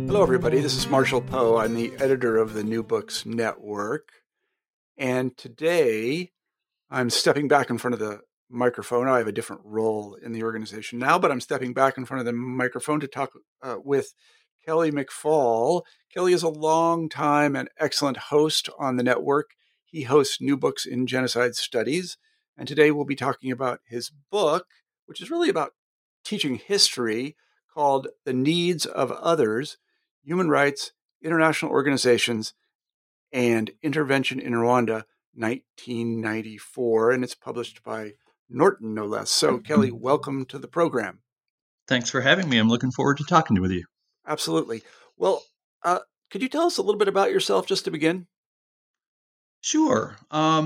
Hello, everybody. This is Marshall Poe. I'm the editor of the New Books Network. And today I'm stepping back in front of the microphone. I have a different role in the organization now, but I'm stepping back in front of the microphone to talk with Kelly McFall. Kelly is a long time and excellent host on the network. He hosts New Books in Genocide Studies. And today we'll be talking about his book, which is really about teaching history, called The Needs of Others: Human Rights, International Organizations, and Intervention in Rwanda, 1994. And it's published by Norton, no less. So, Kelly, welcome to the program. Thanks for having me. I'm looking forward to talking with you. Absolutely. Well, could you tell us a little bit about yourself just to begin? Sure.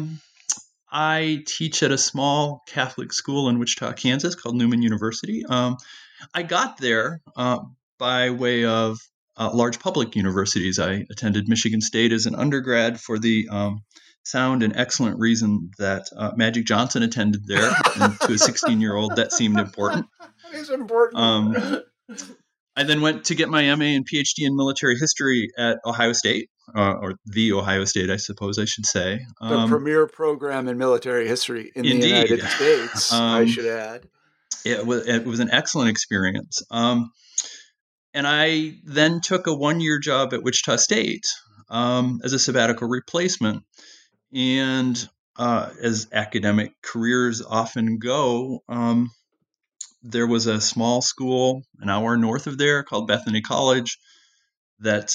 I teach at a small Catholic school in Wichita, Kansas called Newman University. I got there by way of large public universities. I attended Michigan State as an undergrad for the sound and excellent reason that Magic Johnson attended there. And to a 16-year-old, that seemed important. That is important. I then went to get my MA and PhD in military history at Ohio State, or the Ohio State, I suppose I should say. The premier program in military history in Indeed. the United States, I should add. It was an excellent experience. And I then took a one-year job at Wichita State as a sabbatical replacement. And as academic careers often go, there was a small school an hour north of there called Bethany College that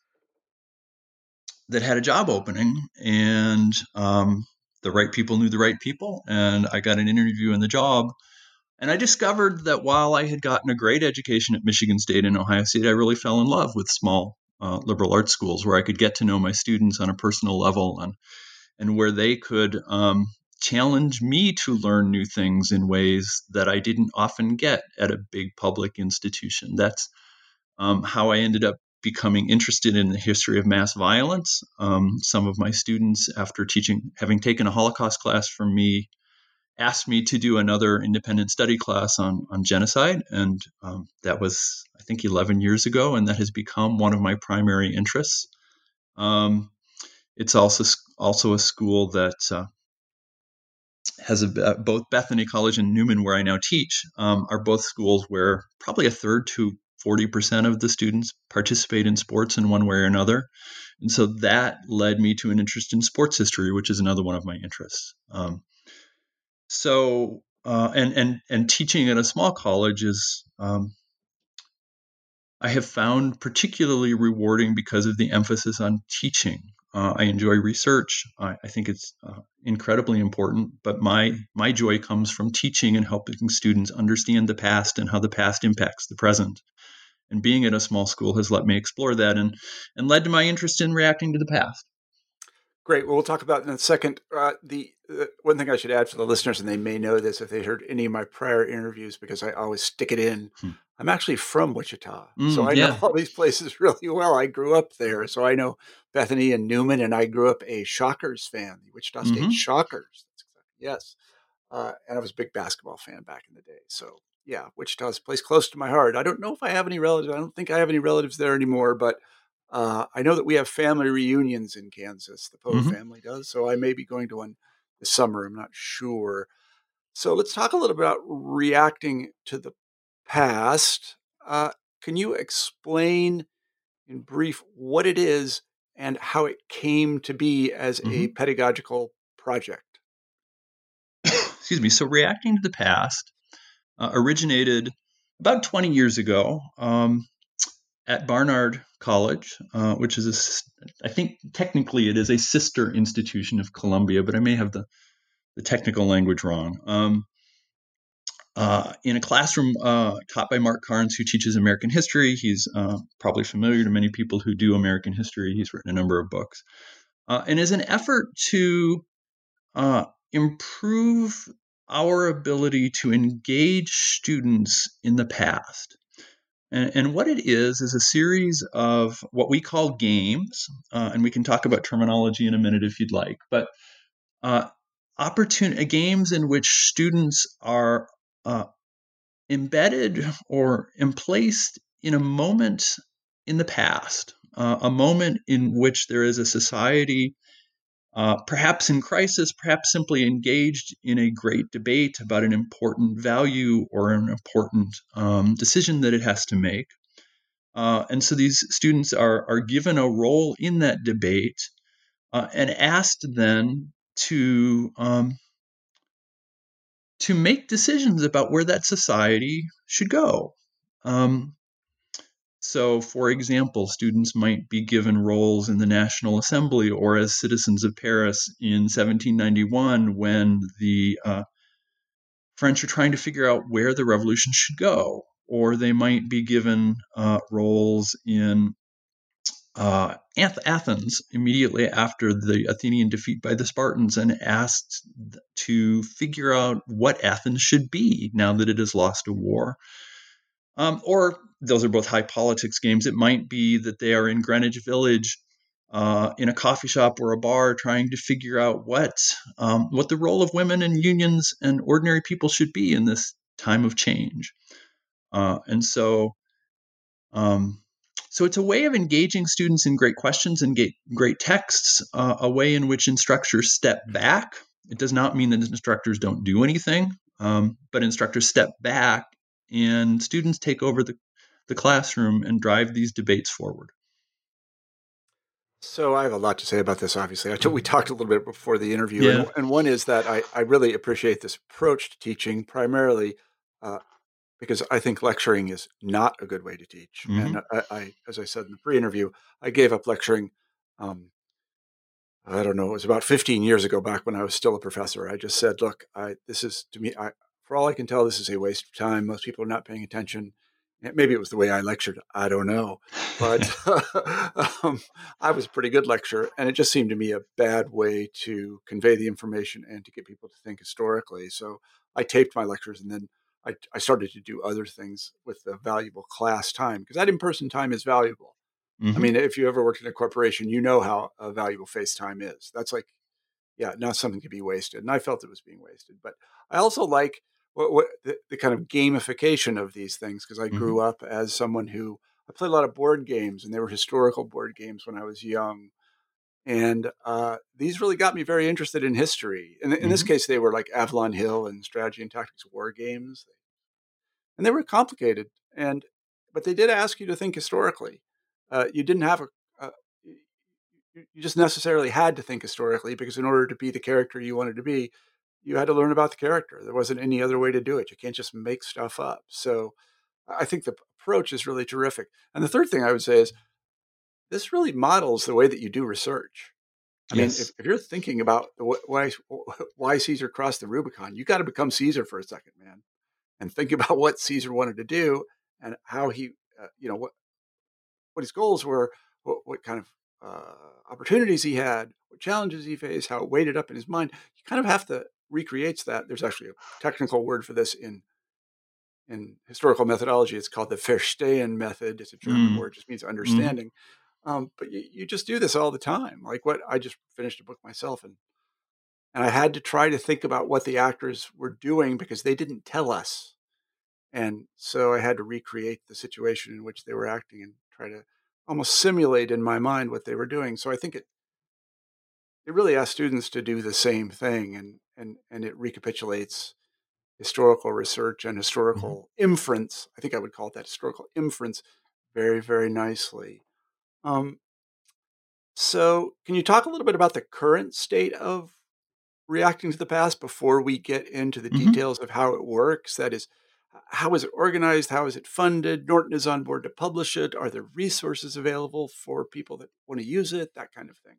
had a job opening, and the right people knew the right people, and I got an interview in the job. And I discovered that while I had gotten a great education at Michigan State and Ohio State, I really fell in love with small liberal arts schools where I could get to know my students on a personal level, and where they could challenge me to learn new things in ways that I didn't often get at a big public institution. That's how I ended up becoming interested in the history of mass violence. Some of my students, after having taken a Holocaust class from me, asked me to do another independent study class on genocide. And that was, I think, 11 years ago, and that has become one of my primary interests. It's also a school that has both Bethany College and Newman, where I now teach, are both schools where probably a third to 40% of the students participate in sports in one way or another. And so that led me to an interest in sports history, which is another one of my interests. And teaching at a small college is, I have found particularly rewarding because of the emphasis on teaching. I enjoy research. I think it's incredibly important, but my joy comes from teaching and helping students understand the past and how the past impacts the present. And being at a small school has let me explore that and led to my interest in reacting to the past. Great. Well, we'll talk about in a second. The one thing I should add for the listeners, and they may know this if they heard any of my prior interviews, because I always stick it in. I'm actually from Wichita, so I know all these places really well. I grew up there, so I know Bethany and Newman, and I grew up a Shockers fan, the Wichita State Shockers. Yes. And I was a big basketball fan back in the day. So, yeah, Wichita's a place close to my heart. I don't know if I have any relatives. I don't think I have any relatives there anymore, but I know that we have family reunions in Kansas. The Poe family does. So I may be going to one this summer. I'm not sure. So let's talk a little about reacting to the past. Can you explain in brief what it is and how it came to be as a pedagogical project? Excuse me. So reacting to the past originated about 20 years ago at Barnard College, which is, I think technically it is a sister institution of Columbia, but I may have the technical language wrong. In a classroom taught by Mark Carnes, who teaches American history. He's probably familiar to many people who do American history. He's written a number of books. And as an effort to improve our ability to engage students in the past. And what it is a series of what we call games, and we can talk about terminology in a minute if you'd like, but games in which students are embedded or emplaced in a moment in the past, a moment in which there is a society perhaps in crisis, perhaps simply engaged in a great debate about an important value or an important decision that it has to make. And so these students are given a role in that debate and asked then to make decisions about where that society should go. So, for example, students might be given roles in the National Assembly or as citizens of Paris in 1791 when the French are trying to figure out where the revolution should go. Or they might be given roles in Athens immediately after the Athenian defeat by the Spartans and asked to figure out what Athens should be now that it has lost a war. Or those are both high politics games. It might be that they are in Greenwich Village in a coffee shop or a bar trying to figure out what the role of women and unions and ordinary people should be in this time of change. And so it's a way of engaging students in great questions and great texts, a way in which instructors step back. It does not mean that instructors don't do anything, but instructors step back and students take over the classroom and drive these debates forward. So I have a lot to say about this, obviously. We talked a little bit before the interview, and one is that I really appreciate this approach to teaching, primarily because I think lecturing is not a good way to teach. Mm-hmm. And I, as I said in the pre-interview, I gave up lecturing, I don't know, it was about 15 years ago, back when I was still a professor. I just said, look, this is, to me, for all I can tell, this is a waste of time. Most people are not paying attention. Maybe it was the way I lectured. I don't know. But I was a pretty good lecturer, and it just seemed to me a bad way to convey the information and to get people to think historically. So I taped my lectures, and then I started to do other things with the valuable class time, because that in-person time is valuable. Mm-hmm. I mean, if you ever worked in a corporation, you know how valuable face time is. That's like, not something to be wasted. And I felt it was being wasted. But I also like the kind of gamification of these things, because I grew up as someone who, I played a lot of board games, and they were historical board games when I was young. And these really got me very interested in history. And in this case, they were like Avalon Hill and Strategy and Tactics war games. And they were complicated, but they did ask you to think historically. You didn't have you just necessarily had to think historically, because in order to be the character you wanted to be, you had to learn about the character. There wasn't any other way to do it. You can't just make stuff up. So I think the approach is really terrific. And the third thing I would say is, this really models the way that you do research. I mean, if you're thinking about why Caesar crossed the Rubicon, you got to become Caesar for a second, man, and think about what Caesar wanted to do and how he, what his goals were, what kind of opportunities he had, what challenges he faced, how it weighted up in his mind. You kind of have to recreate that. There's actually a technical word for this in historical methodology. It's called the Verstehen method. It's a German word, just means understanding. But you just do this all the time. Like I just finished a book myself, and I had to try to think about what the actors were doing, because they didn't tell us. And so I had to recreate the situation in which they were acting and try to almost simulate in my mind what they were doing. So I think it really asks students to do the same thing, and it recapitulates historical research and historical inference. I think I would call it that, historical inference, very, very nicely. So can you talk a little bit about the current state of reacting to the past before we get into the details of how it works? That is, how is it organized? How is it funded? Norton is on board to publish it. Are there resources available for people that want to use it? That kind of thing.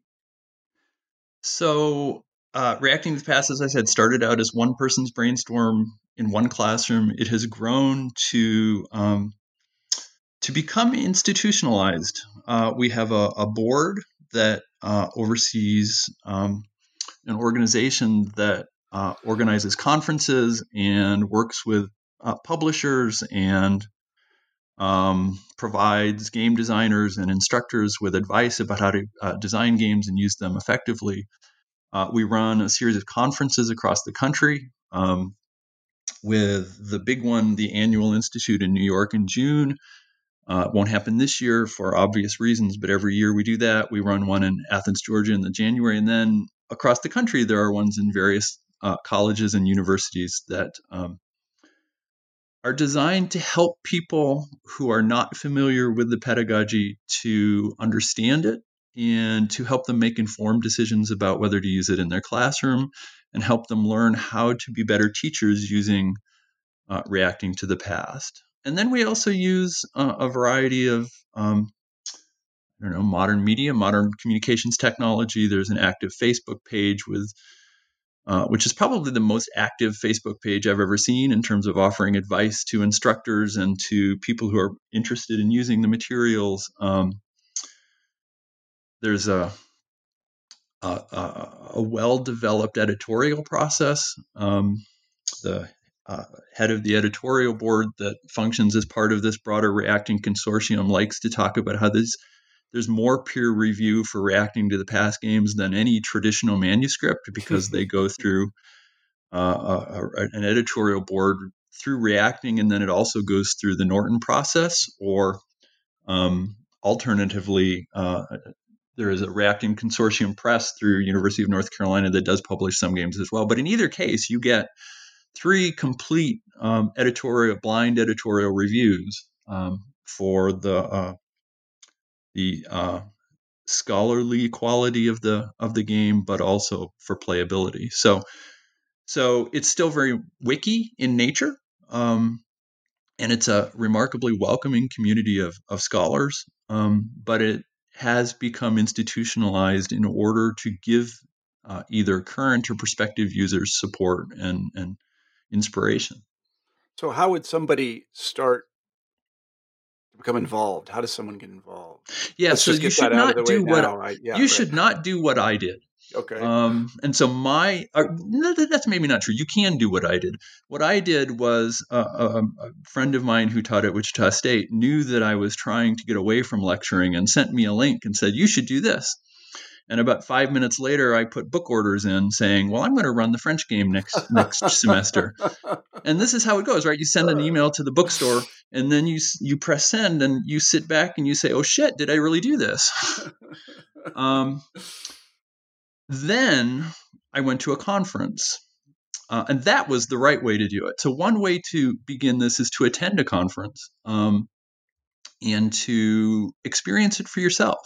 So Reacting to the Past, as I said, started out as one person's brainstorm in one classroom. It has grown to become institutionalized. We have a board that oversees an organization that organizes conferences and works with publishers and provides game designers and instructors with advice about how to design games and use them effectively. We run a series of conferences across the country, with the big one, the Annual Institute in New York in June, It won't happen this year for obvious reasons, but every year we do that. We run one in Athens, Georgia in January, and then across the country there are ones in various colleges and universities that are designed to help people who are not familiar with the pedagogy to understand it and to help them make informed decisions about whether to use it in their classroom and help them learn how to be better teachers using reacting to the past. And then we also use a variety of modern media, modern communications technology. There's an active Facebook page which is probably the most active Facebook page I've ever seen in terms of offering advice to instructors and to people who are interested in using the materials. There's a well-developed editorial process. The head of the editorial board that functions as part of this broader Reacting Consortium likes to talk about how there's more peer review for Reacting to the Past games than any traditional manuscript, because they go through an editorial board through Reacting, and then it also goes through the Norton process, or alternatively, there is a Reacting Consortium press through University of North Carolina that does publish some games as well. But in either case, you get 3 complete blind editorial reviews for the scholarly quality of the game, but also for playability. So it's still very wiki in nature, and it's a remarkably welcoming community of scholars, but it has become institutionalized in order to give either current or prospective users support and inspiration. So how would somebody start to become involved? How does someone get involved? Yeah, Let's so just you get should that out not of the way do now. what should not do what I did. Okay. And so that's maybe not true. You can do what I did. What I did was a friend of mine who taught at Wichita State knew that I was trying to get away from lecturing and sent me a link and said, you should do this. And about 5 minutes later, I put book orders in saying, well, I'm going to run the French game next semester. And this is how it goes, right? You send an email to the bookstore, and then you press send, and you sit back and you say, oh, shit, did I really do this? Then I went to a conference, and that was the right way to do it. So one way to begin this is to attend a conference and to experience it for yourself.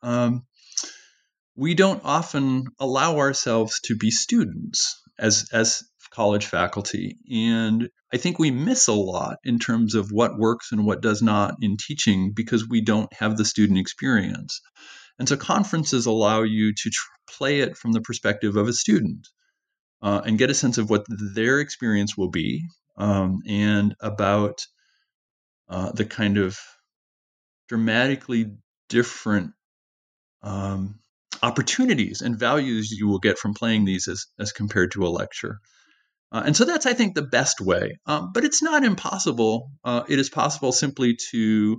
We don't often allow ourselves to be students as college faculty, and I think we miss a lot in terms of what works and what does not in teaching because we don't have the student experience. And so conferences allow you to play it from the perspective of a student and get a sense of what their experience will be, and about the kind of dramatically different opportunities and values you will get from playing these as compared to a lecture. And so that's, I think, the best way. But it's not impossible. It is possible simply to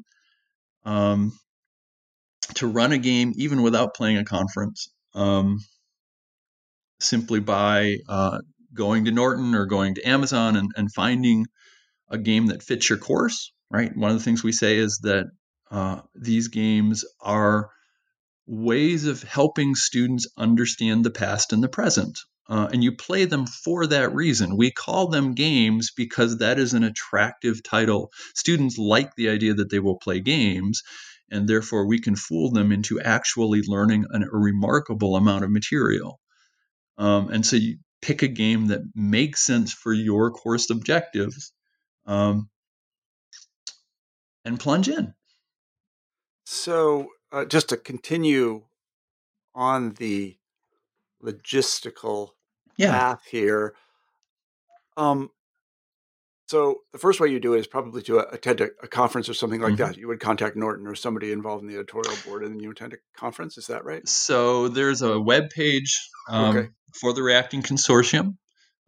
run a game even without playing a conference, simply by going to Norton or going to Amazon and finding a game that fits your course, right? One of the things we say is that these games are ways of helping students understand the past and the present. And you play them for that reason. We call them games because that is an attractive title. Students like the idea that they will play games, and therefore we can fool them into actually learning a remarkable amount of material. And so you pick a game that makes sense for your course objectives, and plunge in. So just to continue on the logistical path here. So the first way you do it is probably to attend a conference or something like that. You would contact Norton or somebody involved in the editorial board, and then you attend a conference. Is that right? So there's a web page for the Reacting Consortium,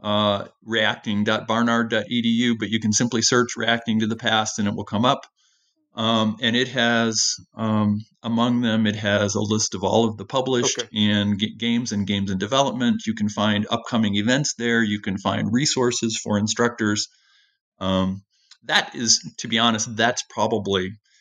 reacting.barnard.edu, but you can simply search Reacting to the Past and it will come up. And it has, among them, it has a list of all of the published and games and games in development. You can find upcoming events there. You can find resources for instructors. That is, to be honest, that's probably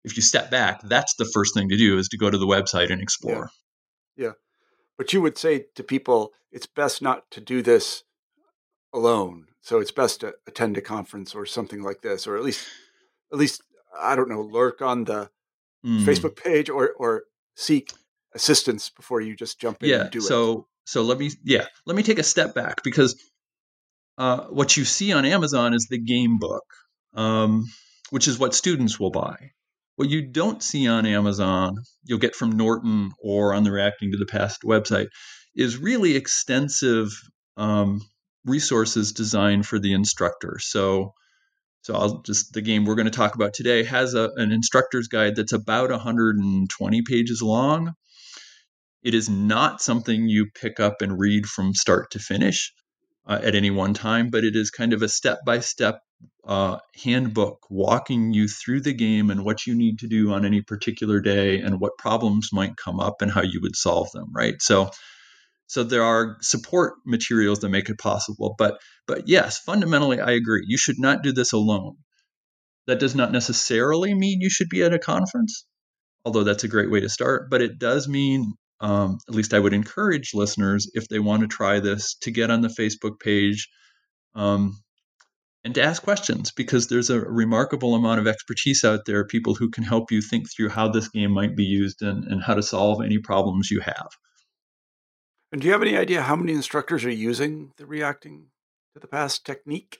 if you step back, that's the first thing to do, is to go to the website and explore. Yeah. But you would say to people, it's best not to do this alone. So it's best to attend a conference or something like this, or at least, I don't know, lurk on the Facebook page or seek assistance before you just jump in and do it. So let me take a step back, because what you see on Amazon is the game book, which is what students will buy. What you don't see on Amazon, you'll get from Norton or on the Reacting to the Past website, is really extensive resources designed for the instructor. So the game we're going to talk about today has an instructor's guide that's about 120 pages long. It is not something you pick up and read from start to finish at any one time, but it is kind of a step-by-step handbook walking you through the game and what you need to do on any particular day and what problems might come up and how you would solve them, right? So there are support materials that make it possible. But yes, fundamentally, I agree. You should not do this alone. That does not necessarily mean you should be at a conference, although that's a great way to start. But it does mean, at least I would encourage listeners, if they want to try this, to get on the Facebook page and to ask questions, because there's a remarkable amount of expertise out there, people who can help you think through how this game might be used and how to solve any problems you have. And do you have any idea how many instructors are using the Reacting to the Past technique?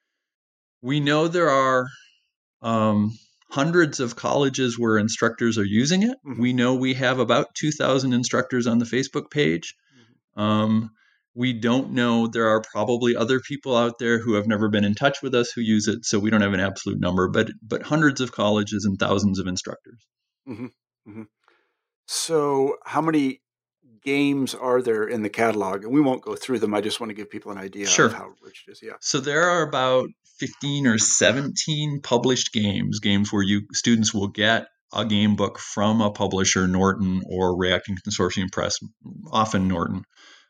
We know there are hundreds of colleges where instructors are using it. Mm-hmm. We know we have about 2,000 instructors on the Facebook page. Mm-hmm. We don't know. There are probably other people out there who have never been in touch with us who use it, so we don't have an absolute number, but hundreds of colleges and thousands of instructors. Mm-hmm. Mm-hmm. So how many games are there in the catalog? And we won't go through them. I just want to give people an idea of how rich it is. Yeah. So there are about 15 or 17 published games where students will get a game book from a publisher, Norton or Reacting Consortium Press, often Norton,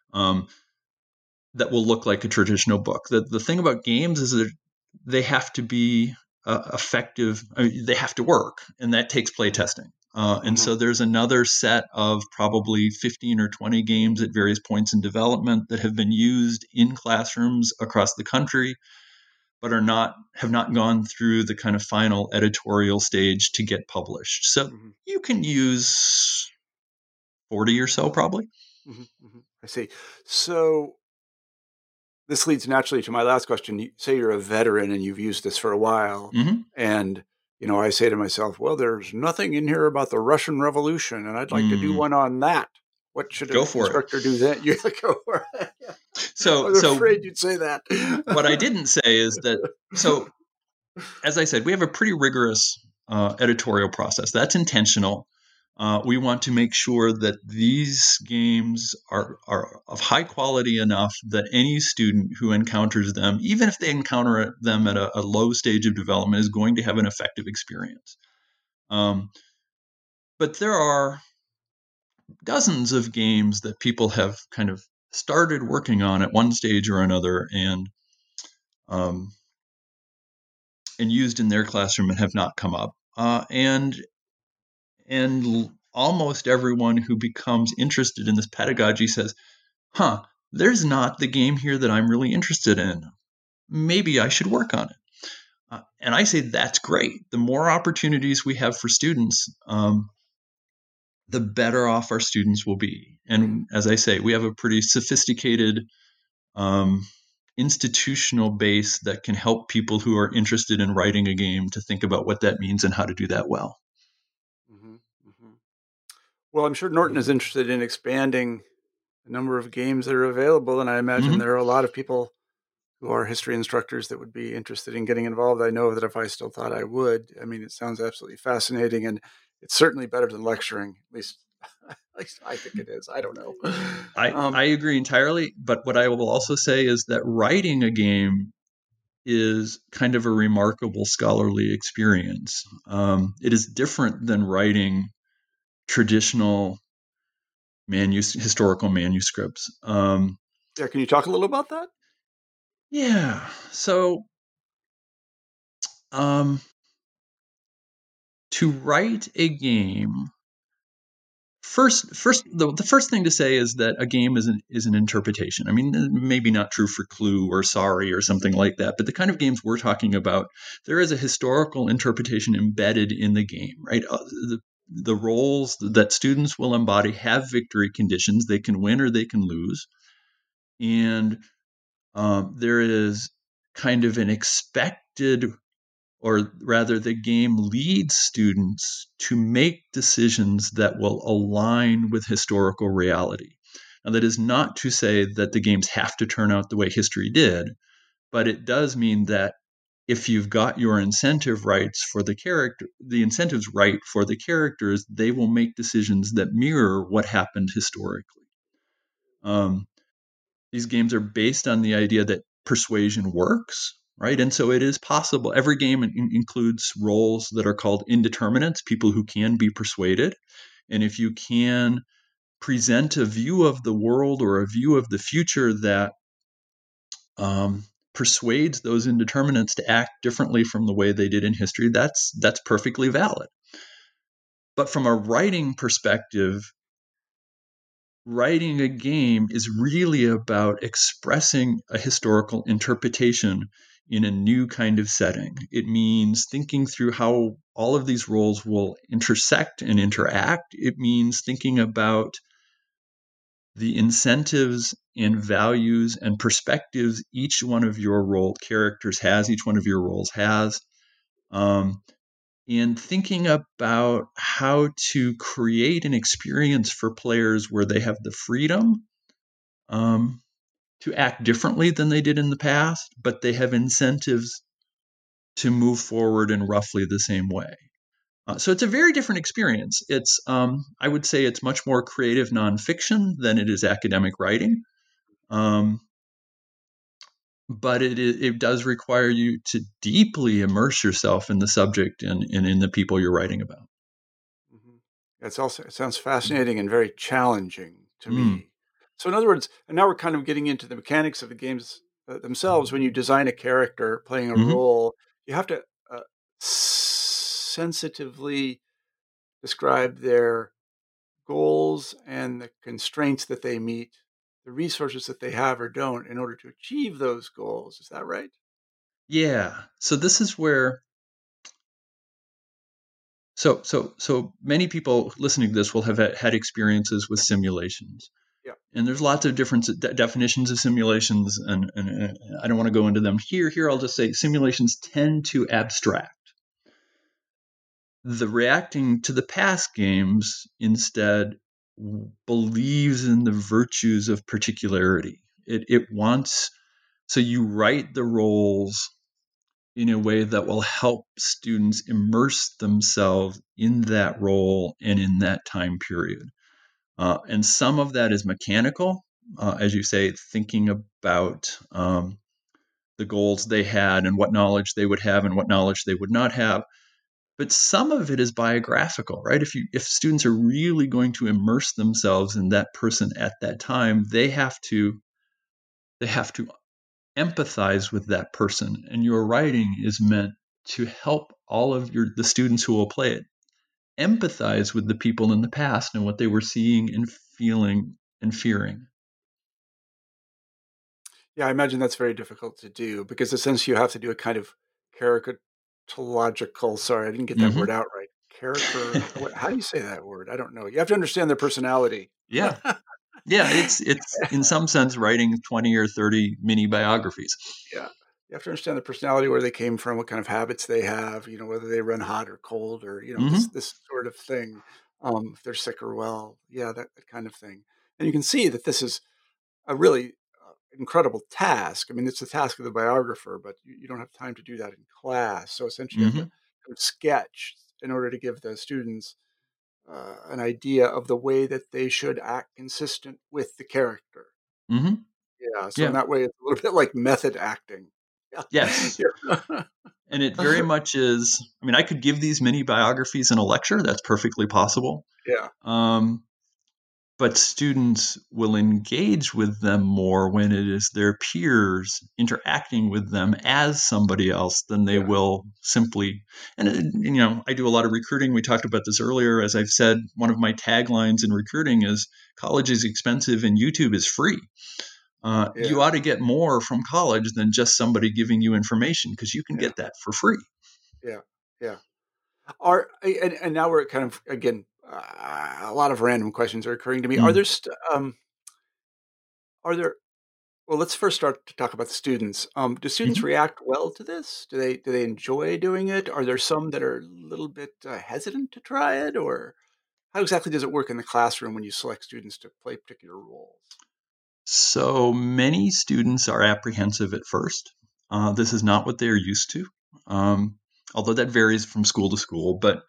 that will look like a traditional book. The thing about games is that they have to be effective. I mean, they have to work, and that takes play testing. And so there's another set of probably 15 or 20 games at various points in development that have been used in classrooms across the country, but have not gone through the kind of final editorial stage to get published. So you can use 40 or so, probably. I see. So this leads naturally to my last question. You say you're a veteran and you've used this for a while, and I say to myself, well, there's nothing in here about the Russian Revolution, and I'd like to do one on that. What should an instructor do then? You go for it. Yeah. I was afraid you'd say that. What I didn't say is that, so as I said, we have a pretty rigorous editorial process. That's intentional. We want to make sure that these games are of high quality enough that any student who encounters them, even if they encounter them at a low stage of development, is going to have an effective experience. But there are dozens of games that people have kind of started working on at one stage or another and used in their classroom and have not come up. And almost everyone who becomes interested in this pedagogy says, there's not the game here that I'm really interested in. Maybe I should work on it. And I say that's great. The more opportunities we have for students, the better off our students will be. And as I say, we have a pretty sophisticated institutional base that can help people who are interested in writing a game to think about what that means and how to do that well. Well, I'm sure Norton is interested in expanding the number of games that are available, and I imagine there are a lot of people who are history instructors that would be interested in getting involved. I know that if I still thought I would, I mean, it sounds absolutely fascinating, and it's certainly better than lecturing. At least I think it is. I don't know. I agree entirely, but what I will also say is that writing a game is kind of a remarkable scholarly experience. It is different than writing traditional historical manuscripts. Can you talk a little about that? Yeah. So To write a game, the first thing to say is that a game is an interpretation. I mean, maybe not true for Clue or Sorry or something like that, but the kind of games we're talking about, there is a historical interpretation embedded in the game, right? The roles that students will embody have victory conditions. They can win or they can lose. And there is kind of an expected, or rather the game leads students to make decisions that will align with historical reality. Now, that is not to say that the games have to turn out the way history did, but it does mean that if you've got your incentive rights for the incentives right for the characters, they will make decisions that mirror what happened historically. These games are based on the idea that persuasion works, right? And so it is possible. Every game includes roles that are called indeterminates, people who can be persuaded. And if you can present a view of the world or a view of the future that persuades those indeterminates to act differently from the way they did in history, that's perfectly valid. But from a writing perspective, writing a game is really about expressing a historical interpretation in a new kind of setting. It means thinking through how all of these roles will intersect and interact. It means thinking about the incentives and values and perspectives each one of your role characters has, each one of your roles has. And thinking about how to create an experience for players where they have the freedom to act differently than they did in the past, but they have incentives to move forward in roughly the same way. So it's a very different experience. It's, I would say, it's much more creative nonfiction than it is academic writing. But it does require you to deeply immerse yourself in the subject and in the people you're writing about. Mm-hmm. It sounds fascinating and very challenging to me. So in other words, and now we're kind of getting into the mechanics of the games themselves. When you design a character playing a role, you have to sensitively describe their goals and the constraints that they meet, the resources that they have or don't in order to achieve those goals. Is that right? Yeah. So this is where so many people listening to this will have had experiences with simulations. Yeah. And there's lots of different definitions of simulations, and I don't want to go into them here. Here, I'll just say simulations tend to abstract. The reacting to the past games instead believes in the virtues of particularity. It wants, so you write the roles in a way that will help students immerse themselves in that role and in that time period. And some of that is mechanical, as you say, thinking about the goals they had and what knowledge they would have and what knowledge they would not have. But some of it is biographical, right? If students are really going to immerse themselves in that person at that time, they have to empathize with that person. And your writing is meant to help all of the students who will play it empathize with the people in the past and what they were seeing and feeling and fearing. Yeah, I imagine that's very difficult to do because essentially you have to do a kind of characterological, sorry, I didn't get that word out right. How do you say that word? I don't know. You have to understand their personality. Yeah. Yeah, it's in some sense writing 20 or 30 mini biographies. Yeah. You have to understand the personality, where they came from, what kind of habits they have, whether they run hot or cold or, this sort of thing. If they're sick or well. Yeah, that kind of thing. And you can see that this is a really incredible task. I mean, it's the task of the biographer, but you don't have time to do that in class. So essentially, you have to kind of sketch in order to give the students an idea of the way that they should act consistent with the character. Yeah. So in that way, it's a little bit like method acting. Yeah. Yes. And it very much is. I mean, I could give these mini biographies in a lecture. That's perfectly possible. Yeah. but students will engage with them more when it is their peers interacting with them as somebody else than they will simply. And, I do a lot of recruiting. We talked about this earlier. As I've said, one of my taglines in recruiting is college is expensive and YouTube is free. You ought to get more from college than just somebody giving you information, because you can get that for free. Yeah. Yeah. And now we're kind of, again, a lot of random questions are occurring to me. Are there, well, let's first start to talk about the students. Do students react well to this? Do they enjoy doing it? Are there some that are a little bit hesitant to try it? Or how exactly does it work in the classroom when you select students to play particular roles? So many students are apprehensive at first. This is not what they're used to, although that varies from school to school. But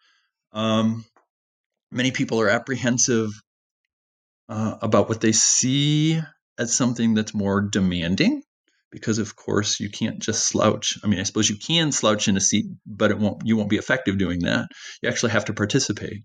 many people are apprehensive about what they see as something that's more demanding, because of course you can't just slouch. I mean, I suppose you can slouch in a seat, but you won't be effective doing that. You actually have to participate.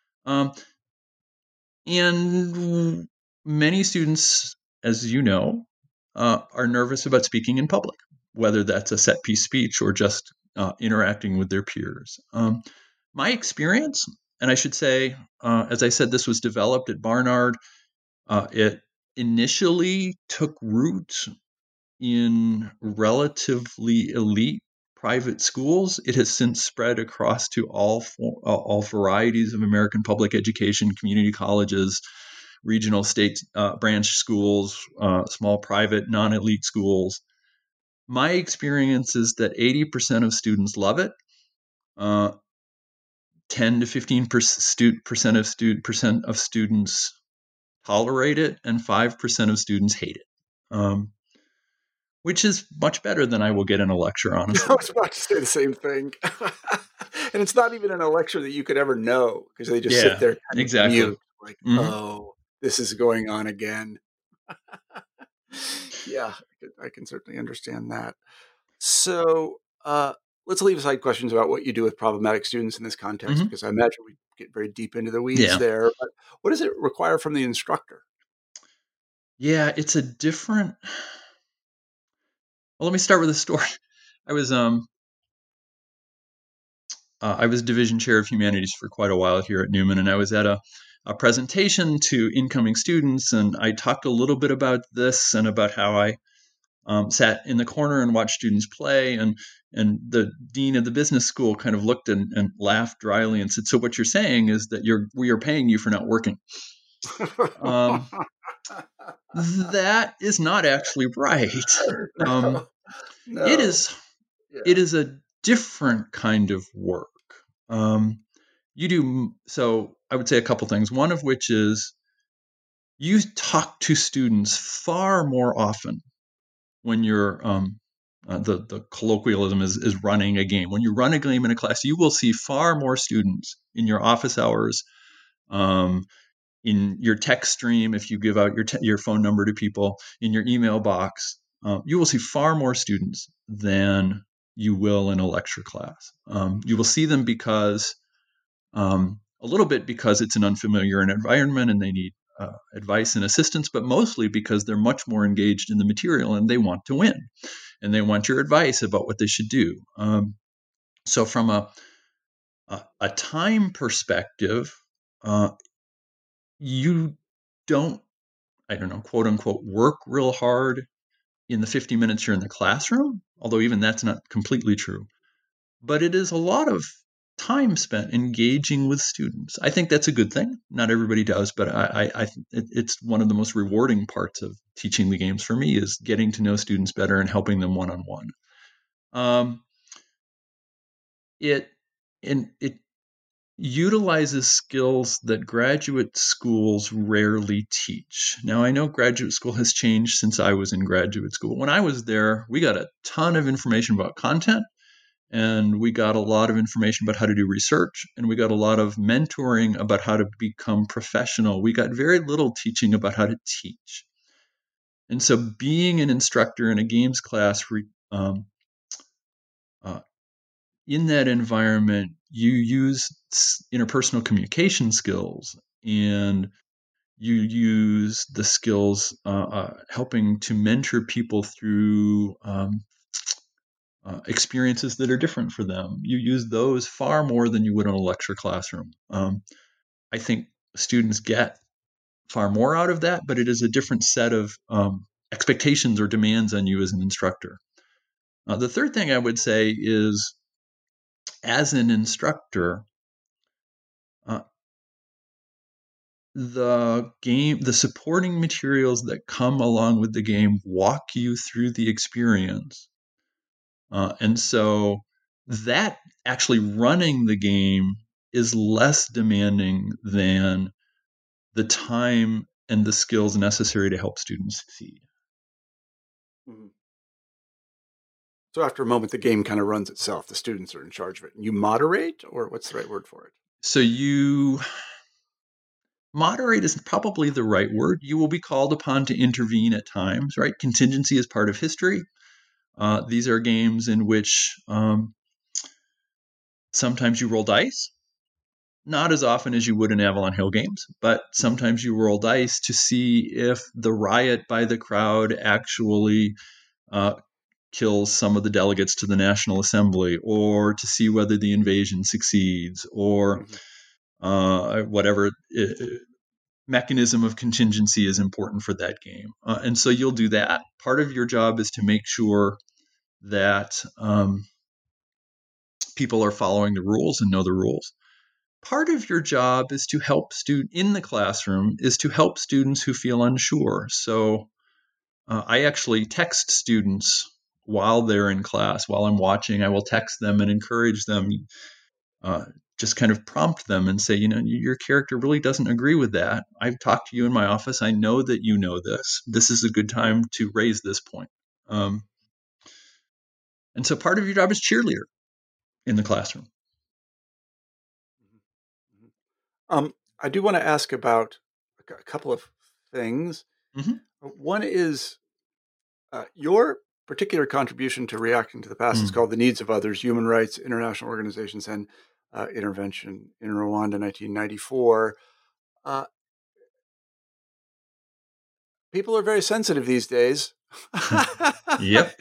And many students, as you know, are nervous about speaking in public, whether that's a set piece speech or just interacting with their peers. My experience, and I should say, as I said, this was developed at Barnard. It initially took root in relatively elite private schools. It has since spread across to all varieties of American public education, community colleges, regional state branch schools, small private non-elite schools. My experience is that 80% of students love it. 10 to 15% of students tolerate it, and 5% of students hate it. Which is much better than I will get in a lecture, honestly. I was about to say the same thing. And it's not even in a lecture that you could ever know, because they just sit there exactly. Like, oh, this is going on again. Yeah, I can certainly understand that. So let's leave aside questions about what you do with problematic students in this context, because I imagine we get very deep into the weeds there. But what does it require from the instructor? Yeah, it's a different... Well, let me start with a story. I was division chair of humanities for quite a while here at Newman, and I was at a presentation to incoming students, and I talked a little bit about this and about how I sat in the corner and watched students play, and the dean of the business school kind of looked and laughed dryly and said, "So what you're saying is that we are paying you for not working." That is not actually right. No. It is a different kind of work. You do so. I would say a couple things. One of which is you talk to students far more often when you're the colloquialism is running a game. When you run a game in a class, you will see far more students in your office hours, in your text stream, if you give out your phone number to people, in your email box. You will see far more students than you will in a lecture class. You will see them because a little bit because it's an unfamiliar environment and they need advice and assistance, but mostly because they're much more engaged in the material and they want to win and they want your advice about what they should do. So from a time perspective, you don't, I don't know, quote unquote, work real hard in the 50 minutes you're in the classroom, although even that's not completely true. But it is a lot of time spent engaging with students. I think that's a good thing. Not everybody does, but it's one of the most rewarding parts of teaching the games for me, is getting to know students better and helping them one-on-one. It utilizes skills that graduate schools rarely teach. Now, I know graduate school has changed since I was in graduate school. When I was there, we got a ton of information about content, and we got a lot of information about how to do research, and we got a lot of mentoring about how to become professional. We got very little teaching about how to teach. And so being an instructor in a games class, in that environment, you use interpersonal communication skills and you use the skills helping to mentor people through experiences that are different for them. You use those far more than you would in a lecture classroom. I think students get far more out of that, but it is a different set of expectations or demands on you as an instructor. The third thing I would say is, as an instructor, the supporting materials that come along with the game walk you through the experience. And so that actually running the game is less demanding than the time and the skills necessary to help students succeed. Mm-hmm. So after a moment, the game kind of runs itself. The students are in charge of it. And you moderate, or what's the right word for it? So you moderate is probably the right word. You will be called upon to intervene at times, right? Contingency is part of history. These are games in which sometimes you roll dice. Not as often as you would in Avalon Hill games, but sometimes you roll dice to see if the riot by the crowd actually kills some of the delegates to the National Assembly, or to see whether the invasion succeeds, or whatever mechanism of contingency is important for that game. And so you'll do that. Part of your job is to make sure that people are following the rules and know the rules. Part of your job is to help in the classroom is to help students who feel unsure. So I actually text students while they're in class, while I'm watching. I will text them and encourage them, just kind of prompt them and say, your character really doesn't agree with that. I've talked to you in my office. I know that you know this. This is a good time to raise this point. And so part of your job is cheerleader in the classroom. I do want to ask about a couple of things. Mm-hmm. One is your particular contribution to Reacting to the Past is called The Needs of Others, Human Rights, International Organizations, and Intervention in Rwanda, 1994. People are very sensitive these days. Yep.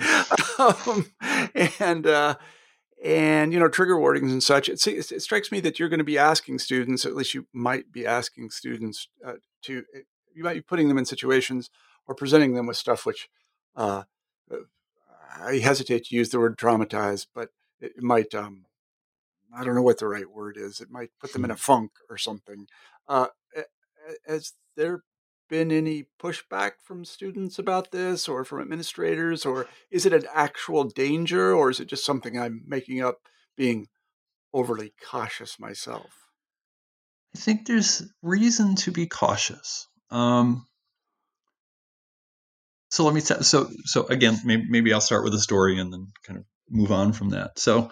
And trigger warnings and such. It strikes me that you're going to be asking students, at least you might be asking students you might be putting them in situations or presenting them with stuff which I hesitate to use the word traumatized, but it might, I don't know what the right word is. It might put them in a funk or something. Has there been any pushback from students about this, or from administrators, or is it an actual danger, or is it just something I'm making up, being overly cautious myself? I think there's reason to be cautious. So let me so again, maybe I'll start with a story and then kind of move on from that. So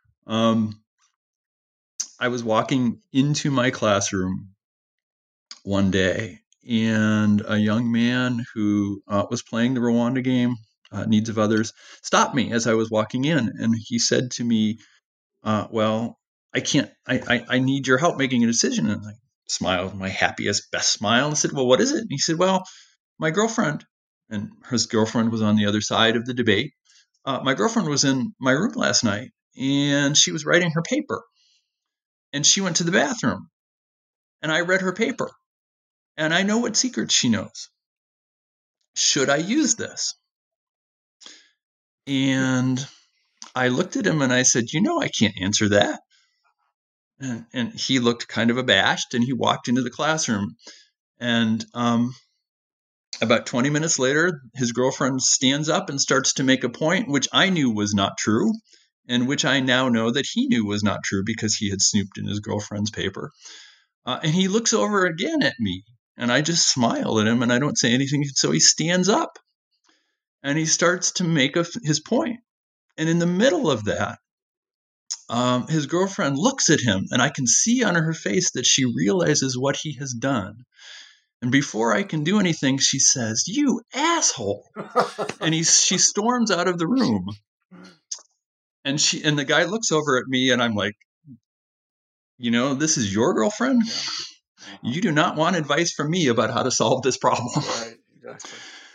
I was walking into my classroom one day, and a young man who was playing the Rwanda game, Needs of Others, stopped me as I was walking in, and he said to me, well, I need your help making a decision. And I smiled, my happiest, best smile, and said, well, what is it? And he said, well, my girlfriend, and his girlfriend was on the other side of the debate. My girlfriend was in my room last night, and she was writing her paper, and she went to the bathroom, and I read her paper, and I know what secrets she knows. Should I use this? And I looked at him and I said, I can't answer that. And he looked kind of abashed, and he walked into the classroom. And about 20 minutes later, his girlfriend stands up and starts to make a point, which I knew was not true, and which I now know that he knew was not true because he had snooped in his girlfriend's paper. And he looks over again at me, and I just smile at him, and I don't say anything. So he stands up, and he starts to make his point. And in the middle of that, his girlfriend looks at him, and I can see on her face that she realizes what he has done. And before I can do anything, she says, "You asshole!" And she storms out of the room. And the guy looks over at me, and I'm like, this is your girlfriend? You do not want advice from me about how to solve this problem. Right, exactly.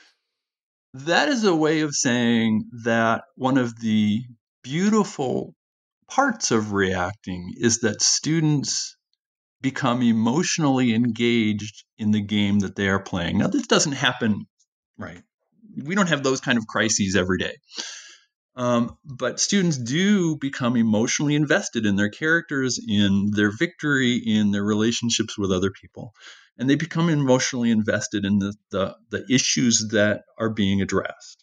That is a way of saying that one of the beautiful parts of reacting is that students become emotionally engaged in the game that they are playing. Now, this doesn't happen, right? We don't have those kind of crises every day. But students do become emotionally invested in their characters, in their victory, in their relationships with other people. And they become emotionally invested in the issues that are being addressed.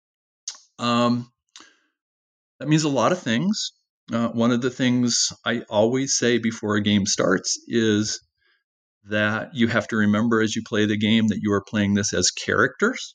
That means a lot of things. One of the things I always say before a game starts is that you have to remember as you play the game that you are playing this as characters.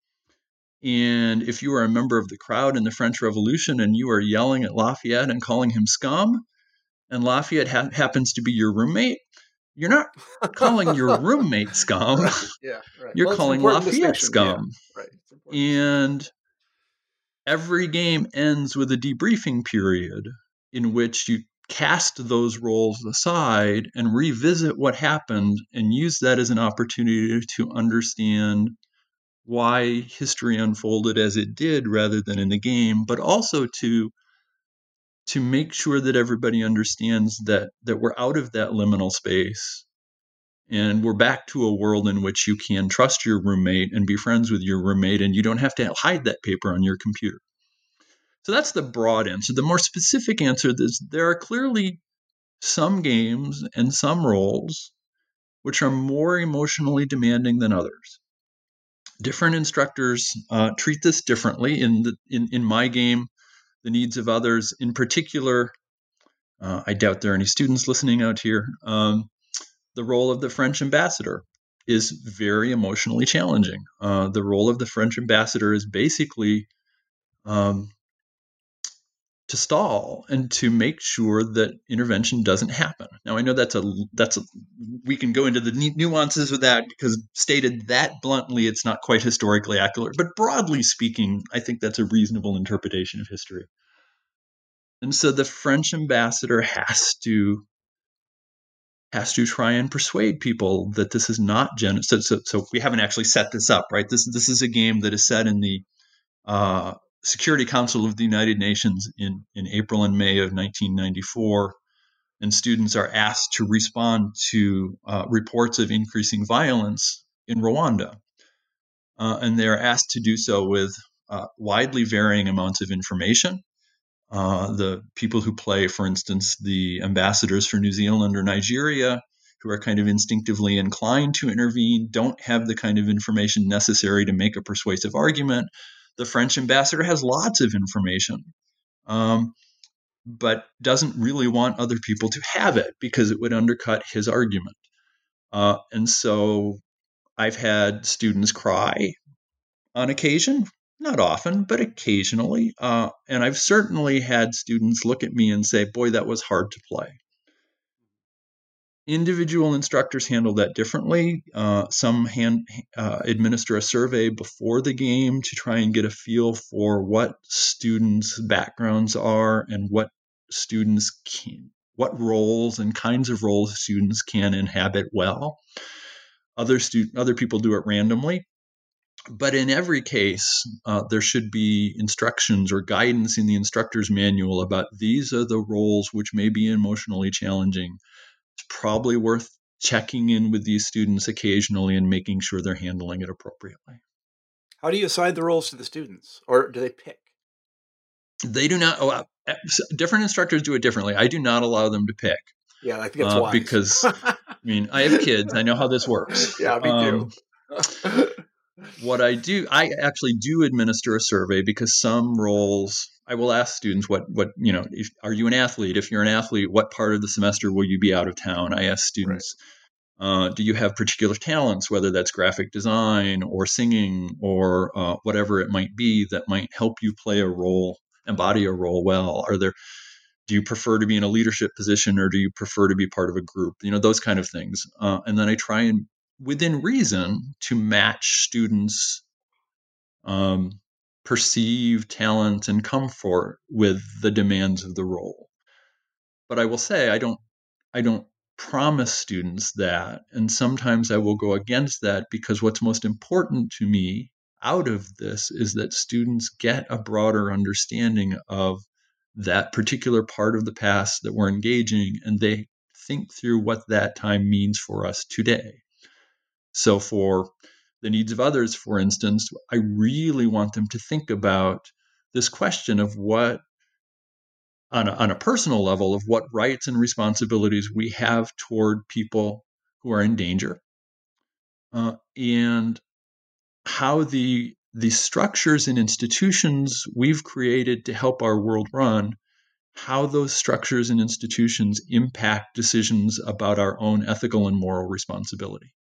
And if you are a member of the crowd in the French Revolution and you are yelling at Lafayette and calling him scum, and Lafayette happens to be your roommate, you're not calling your roommate scum. Right. Yeah, right. You're calling Lafayette scum. Yeah, right. And every game ends with a debriefing period in which you cast those roles aside and revisit what happened and use that as an opportunity to understand why history unfolded as it did rather than in the game, but also to make sure that everybody understands that we're out of that liminal space and we're back to a world in which you can trust your roommate and be friends with your roommate, and you don't have to hide that paper on your computer. So that's the broad answer. The more specific answer is there are clearly some games and some roles which are more emotionally demanding than others. Different instructors treat this differently. In my game, the needs of others, in particular, I doubt there are any students listening out here. The role of the French ambassador is very emotionally challenging. The role of the French ambassador is basically to stall and to make sure that intervention doesn't happen. Now, I know we can go into the nuances of that because stated that bluntly, it's not quite historically accurate. But broadly speaking, I think that's a reasonable interpretation of history. And so the French ambassador has to try and persuade people that this is not genocide. So we haven't actually set this up, right? This is a game that is set in the Security Council of the United Nations in April and May of 1994, and students are asked to respond to reports of increasing violence in Rwanda. And they're asked to do so with widely varying amounts of information. The people who play, for instance, the ambassadors for New Zealand or Nigeria, who are kind of instinctively inclined to intervene, don't have the kind of information necessary to make a persuasive argument. The French ambassador has lots of information, but doesn't really want other people to have it because it would undercut his argument. And so I've had students cry on occasion, not often, but occasionally. And I've certainly had students look at me and say, boy, that was hard to play. Individual instructors handle that differently. Some administer a survey before the game to try and get a feel for what students' backgrounds are and what roles and kinds of roles students can inhabit well. Other people do it randomly. But in every case, there should be instructions or guidance in the instructor's manual about these are the roles which may be emotionally challenging. It's probably worth checking in with these students occasionally and making sure they're handling it appropriately. How do you assign the roles to the students, or do they pick? They do not. Different instructors do it differently. I do not allow them to pick. Yeah, I think that's wise. Because, I mean, I have kids. I know how this works. Yeah, me too. What I do, I actually do administer a survey because some roles, I will ask students are you an athlete? If you're an athlete, what part of the semester will you be out of town? I ask students, do you have particular talents, whether that's graphic design or singing or whatever it might be that might help you play a role, embody a role well? Do you prefer to be in a leadership position or do you prefer to be part of a group? Those kind of things. And then I try and, within reason, to match students' perceived talent and comfort with the demands of the role. But I will say I don't promise students that, and sometimes I will go against that, because what's most important to me out of this is that students get a broader understanding of that particular part of the past that we're engaging, and they think through what that time means for us today. So for the needs of others, for instance, I really want them to think about this question of what, on a personal level, of what rights and responsibilities we have toward people who are in danger, and how the structures and institutions we've created to help our world run, how those structures and institutions impact decisions about our own ethical and moral responsibility.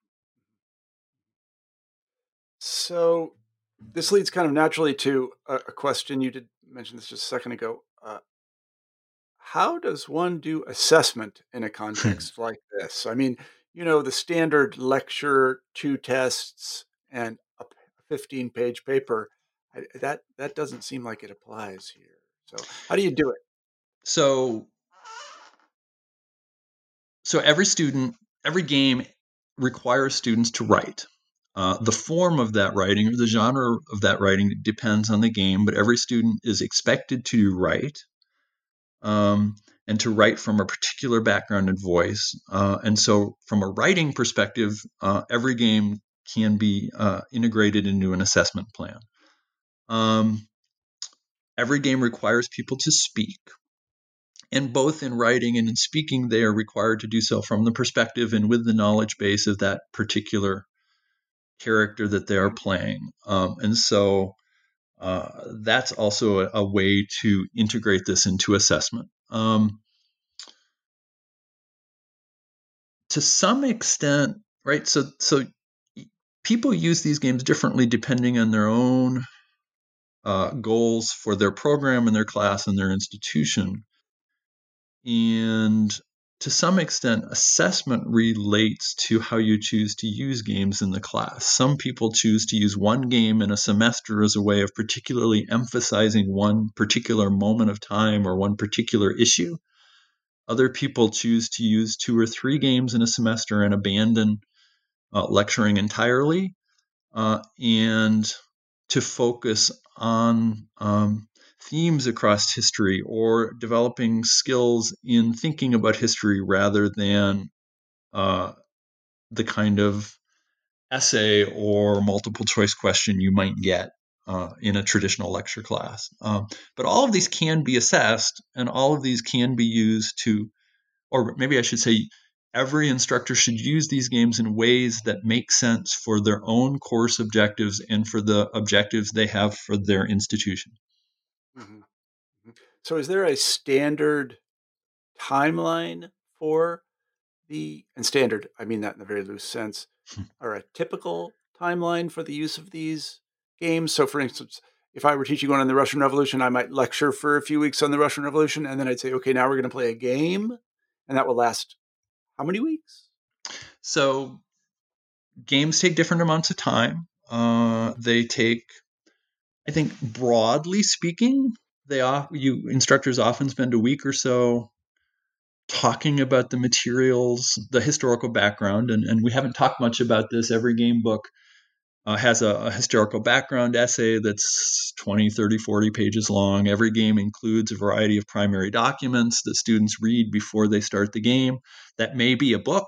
So this leads kind of naturally to a question. You did mention this just a second ago. How does one do assessment in a context like this? I mean, the standard lecture, 2 tests, and a 15-page paper, that doesn't seem like it applies here. So how do you do it? So every game requires students to write. The form of that writing, or the genre of that writing, depends on the game, but every student is expected to write, and to write from a particular background and voice. And so from a writing perspective, every game can be integrated into an assessment plan. Every game requires people to speak. And both in writing and in speaking, they are required to do so from the perspective and with the knowledge base of that particular character that they are playing. And so that's also a way to integrate this into assessment. To some extent, right? So people use these games differently depending on their own goals for their program and their class and their institution. And to some extent, assessment relates to how you choose to use games in the class. Some people choose to use one game in a semester as a way of particularly emphasizing one particular moment of time or one particular issue. Other people choose to use 2 or 3 games in a semester and abandon lecturing entirely, and to focus on themes across history, or developing skills in thinking about history rather than the kind of essay or multiple choice question you might get in a traditional lecture class. But all of these can be assessed, and all of these can be used to, or maybe I should say, every instructor should use these games in ways that make sense for their own course objectives and for the objectives they have for their institution. Mm-hmm. So is there a standard timeline for and standard, I mean that in a very loose sense, or a typical timeline for the use of these games? So for instance, if I were teaching one on the Russian Revolution, I might lecture for a few weeks on the Russian Revolution, and then I'd say, okay, now we're going to play a game, and that will last how many weeks? So games take different amounts of time. They take, I think, broadly speaking, instructors often spend a week or so talking about the materials, the historical background, and we haven't talked much about this. Every game book has a historical background essay that's 20, 30, 40 pages long. Every game includes a variety of primary documents that students read before they start the game. That may be a book.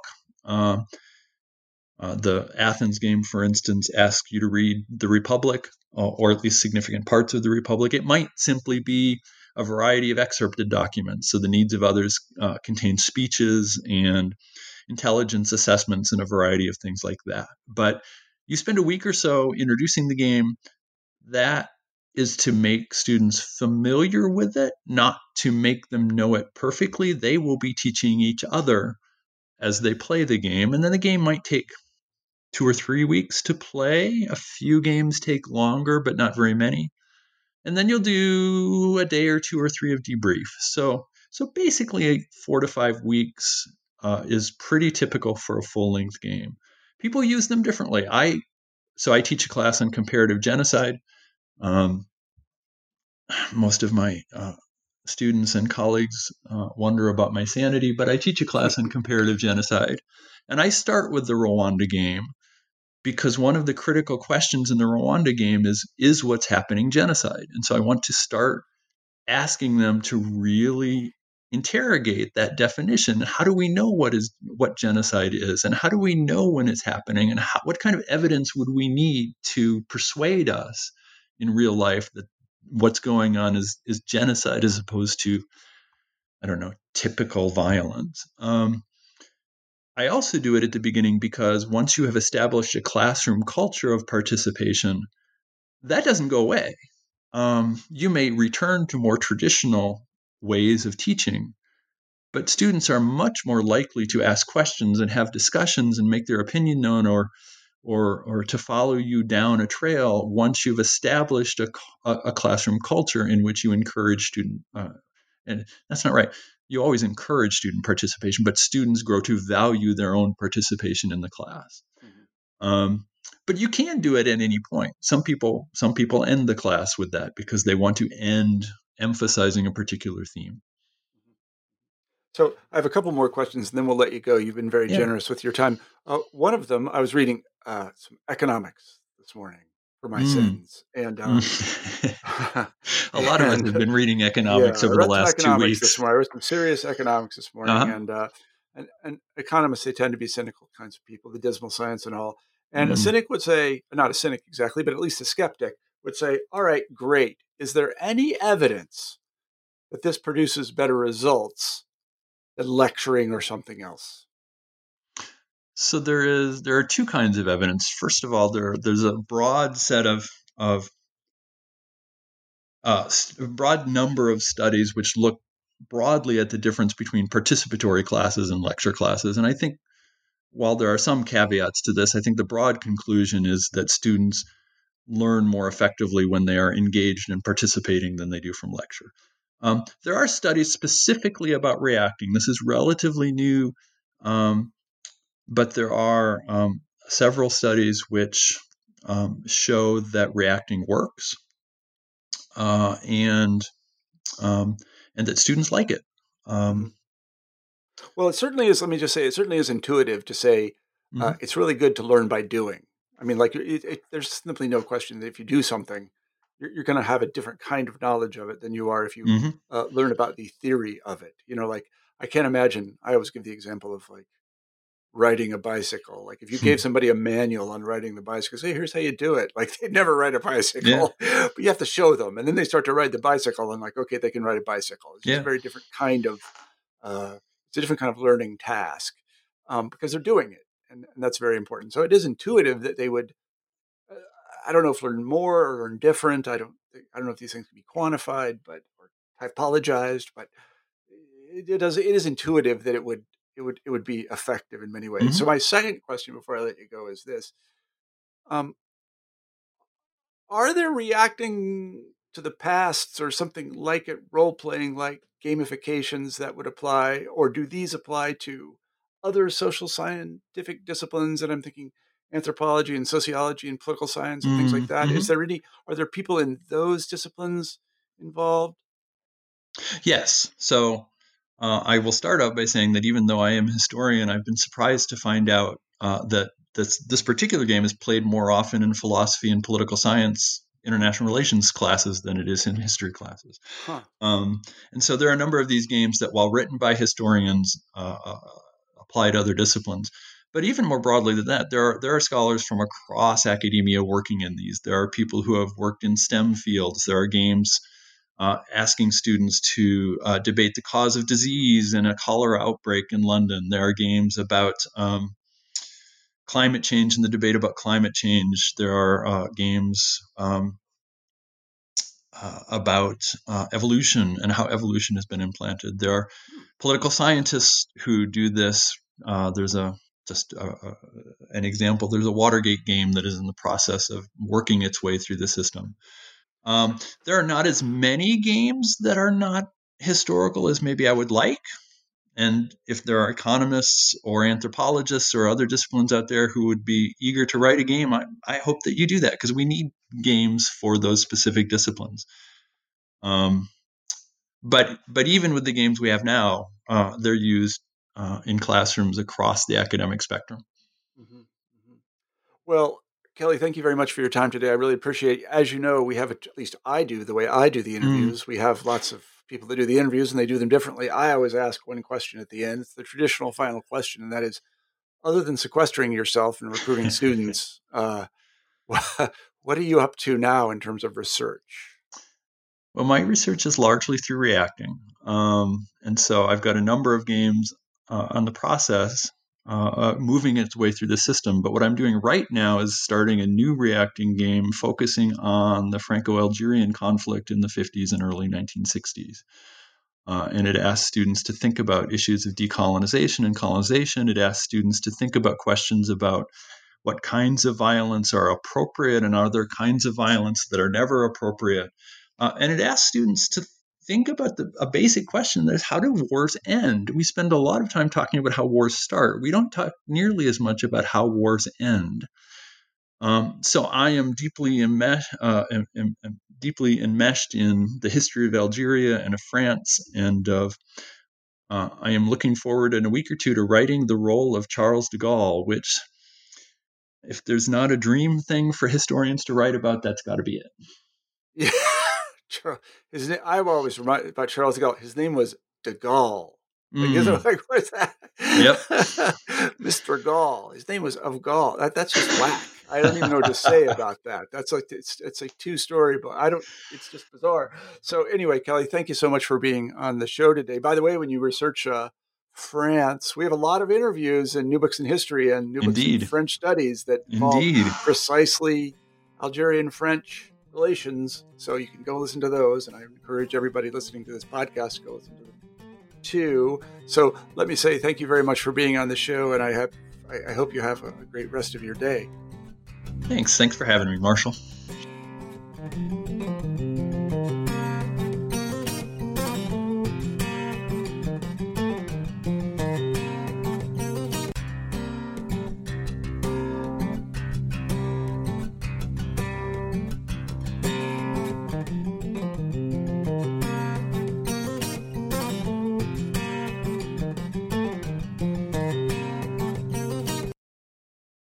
The Athens game, for instance, asks you to read The Republic, or at least significant parts of The Republic. It might simply be a variety of excerpted documents. So The Needs of Others contains speeches and intelligence assessments and a variety of things like that. But you spend a week or so introducing the game. That is to make students familiar with it, not to make them know it perfectly. They will be teaching each other as they play the game. And then the game might take 2 or 3 weeks to play. A few games take longer, but not very many. And then you'll do a day or 2 or 3 of debrief. So basically 4 to 5 weeks is pretty typical for a full-length game. People use them differently. I teach a class on comparative genocide. Most of my students and colleagues wonder about my sanity, but I teach a class on comparative genocide. And I start with the Rwanda game because one of the critical questions in the Rwanda game is what's happening genocide? And so I want to start asking them to really interrogate that definition. How do we know what genocide is, and how do we know when it's happening, and what kind of evidence would we need to persuade us in real life that what's going on is genocide as opposed to, I don't know, typical violence. I also do it at the beginning because once you have established a classroom culture of participation, that doesn't go away. You may return to more traditional ways of teaching, but students are much more likely to ask questions and have discussions and make their opinion known, or to follow you down a trail once you've established a classroom culture in which you encourage student. And that's not right. You always encourage student participation, but students grow to value their own participation in the class. Mm-hmm. But you can do it at any point. Some people end the class with that because they want to end emphasizing a particular theme. So I have a couple more questions, and then we'll let you go. You've been very generous with your time. One of them, I was reading some economics this morning for my sins, and a lot of us have been reading economics over the last 2 weeks. This morning. I read some serious economics this morning, and economists, they tend to be cynical kinds of people, the dismal science and all. And a cynic would say, not a cynic exactly, but at least a skeptic would say, all right, great. Is there any evidence that this produces better results than lecturing or something else? So there are two kinds of evidence. First of all, there's a broad set of broad number of studies which look broadly at the difference between participatory classes and lecture classes. And I think while there are some caveats to this, I think the broad conclusion is that students learn more effectively when they are engaged and participating than they do from lecture. There are studies specifically about reacting. This is relatively new, but there are several studies which show that reacting works, and that students like it. Well, it certainly is. Let me just say, it certainly is intuitive to say it's really good to learn by doing. I mean, like there's simply no question that if you do something, you're going to have a different kind of knowledge of it than you are if you learn about the theory of it. You know, like I can't imagine. I always give the example of like riding a bicycle. Like if you gave somebody a manual on riding the bicycle, say, here's how you do it. Like they'd never ride a bicycle, but you have to show them. And then they start to ride the bicycle and like, okay, they can ride a bicycle. It's just a very different kind of, it's a different kind of learning task because they're doing it. And that's very important. So it is intuitive that they would, I don't know if learn more or learn different. I don't know if these things can be quantified, or typologized, but it is intuitive that it would be effective in many ways. So my second question before I let you go is this. Are there reacting to the past or something like it, role-playing, like gamifications that would apply, or do these apply to other social scientific disciplines? And I'm thinking anthropology and sociology and political science and things like that. Are there people in those disciplines involved? Yes. So I will start out by saying that even though I am a historian, I've been surprised to find out that this particular game is played more often in philosophy and political science, international relations classes than it is in history classes. And so there are a number of these games that, while written by historians, apply to other disciplines. But even more broadly than that, there are scholars from across academia working in these. There are people who have worked in STEM fields. There are games asking students to debate the cause of disease in a cholera outbreak in London. There are games about climate change and the debate about climate change. There are games about evolution and how evolution has been implanted. There are political scientists who do this. There's an example. There's a Watergate game that is in the process of working its way through the system. There are not as many games that are not historical as maybe I would like. And if there are economists or anthropologists or other disciplines out there who would be eager to write a game, I hope that you do that, because we need games for those specific disciplines. But even with the games we have now, they're used in classrooms across the academic spectrum. Mm-hmm. Mm-hmm. Well, Kelly, thank you very much for your time today. I really appreciate it. As you know, we have, at least I do, the way I do the interviews. We have lots of people that do the interviews and they do them differently. I always ask one question at the end. It's the traditional final question, and that is, other than sequestering yourself and recruiting students, what are you up to now in terms of research? Well, my research is largely through reacting. And so I've got a number of games on the process moving its way through the system. But what I'm doing right now is starting a new reacting game focusing on the Franco-Algerian conflict in the 50s and early 1960s. And it asks students to think about issues of decolonization and colonization. It asks students to think about questions about what kinds of violence are appropriate and other kinds of violence that are never appropriate. And it asks students to think about a basic question, that is, how do wars end? We spend a lot of time talking about how wars start. We don't talk nearly as much about how wars end. So I am deeply enmeshed in the history of Algeria and of France, and I am looking forward in a week or two to writing the role of Charles de Gaulle, which, if there's not a dream thing for historians to write about, that's got to be it. Yeah, his name, I'm always reminded about Charles de Gaulle. His name was de Gaulle. Like, what's that? Yep. Mr. Gaulle. His name was of Gaulle. That's just whack. I don't even know what to say about that. That's like, it's a 2-story book. It's just bizarre. So anyway, Kelly, thank you so much for being on the show today. By the way, when you research France, we have a lot of interviews in New Books in History and New Books in French Studies that involve precisely Algerian-French relations. So you can go listen to those. And I encourage everybody listening to this podcast to go listen to them too. So let me say thank you very much for being on the show. And I hope you have a great rest of your day. Thanks for having me, Marshall.